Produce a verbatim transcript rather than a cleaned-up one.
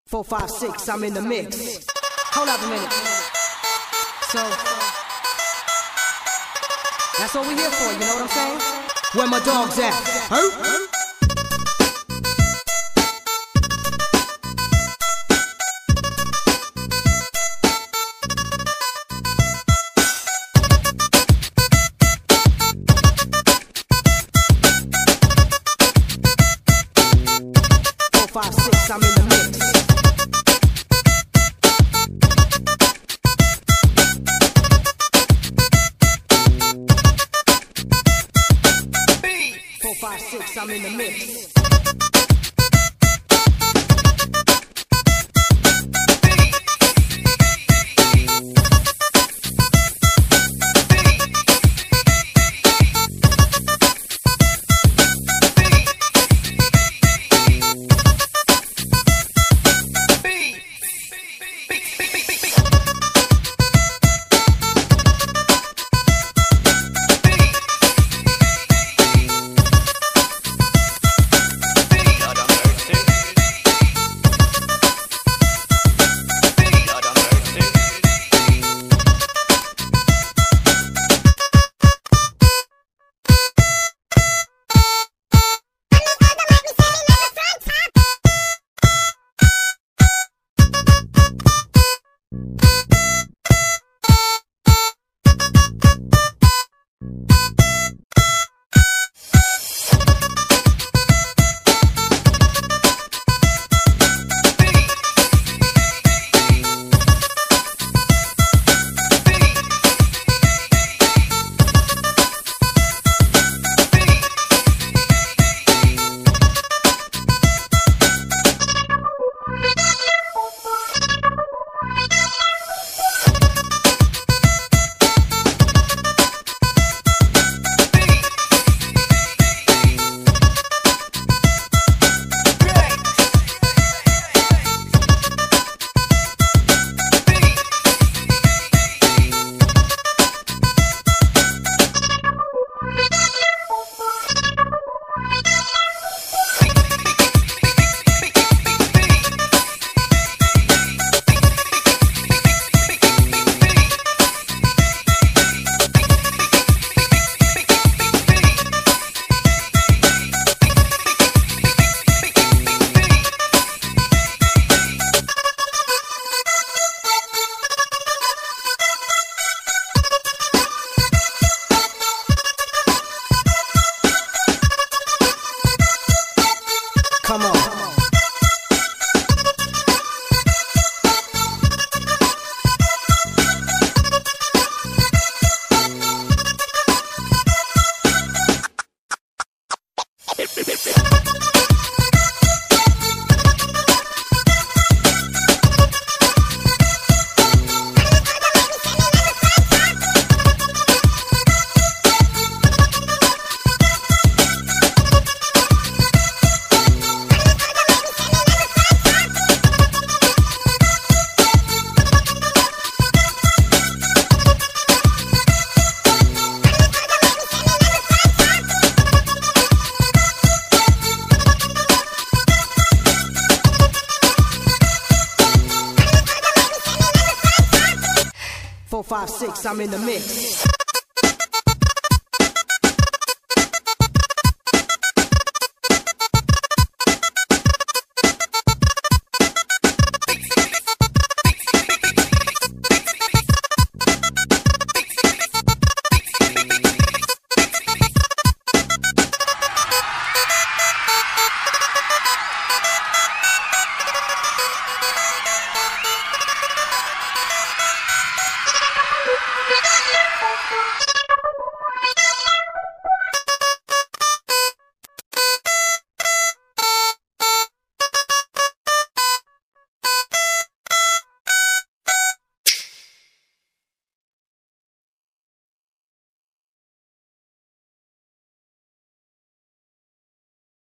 Four, five, six, I'm in the mix. Hold up a minute. So, that's what we here for, you know what I'm saying? Where my dogs at? Huh? Four, five, six, I'm in the mix. Four, five, six, I'm in the mix. Come on. Four, five, six, I'm in the mix.